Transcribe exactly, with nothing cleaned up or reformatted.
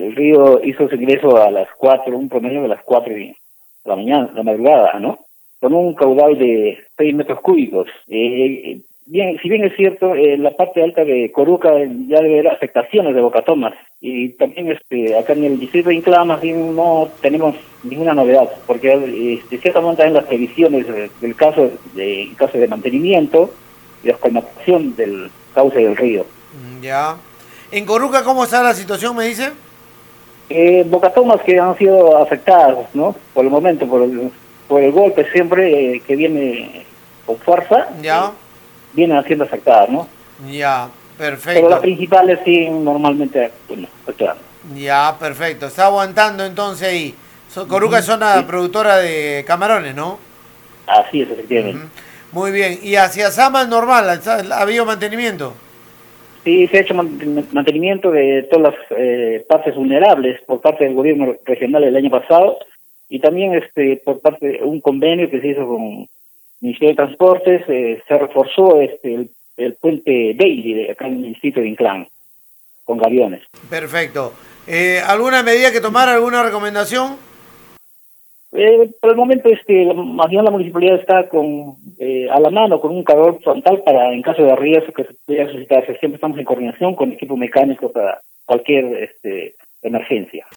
el río hizo su ingreso a las cuatro, un promedio de las cuatro de la mañana, la madrugada, ¿no? Con un caudal de seis metros cúbicos. Eh, bien, si bien es cierto, eh, la parte alta de Coruca ya debe haber afectaciones de Boca Tomas. Y también este, acá en el distrito de Inclán más bien no tenemos ninguna novedad, porque este, ciertamente en las previsiones eh, del caso de en caso de mantenimiento y de colmatación del cauce del río. Ya. ¿En Coruca cómo está la situación, me dice? Eh, Bocatomas que han sido afectadas, ¿no? Por el momento, por el, por el golpe siempre eh, que viene con fuerza, Ya. eh, vienen siendo afectadas, ¿no? Ya, Pero las perfecto. principales siguen normalmente, bueno, actuando. Ya, perfecto. Está aguantando entonces ahí. So- Coruca es Ujú, zona sí, productora de camarones, ¿no? así es, Ujú. efectivamente. Muy bien. ¿Y hacia Sama es normal? ¿Ha habido mantenimiento? Sí, se ha hecho man- mantenimiento de todas las eh, partes vulnerables por parte del gobierno regional el año pasado y también este por parte de un convenio que se hizo con el Ministerio de Transportes, eh, se reforzó este el, el puente Daily de acá en el distrito de Inclán con gaviones. Perfecto. Eh, ¿alguna medida que tomar, alguna recomendación? Eh, por el momento, este, la- más bien la municipalidad está con eh, a la mano con un cargador frontal para en caso de riesgo que se pudiera suscitarse. Siempre estamos en coordinación con equipo mecánico para cualquier este, emergencia.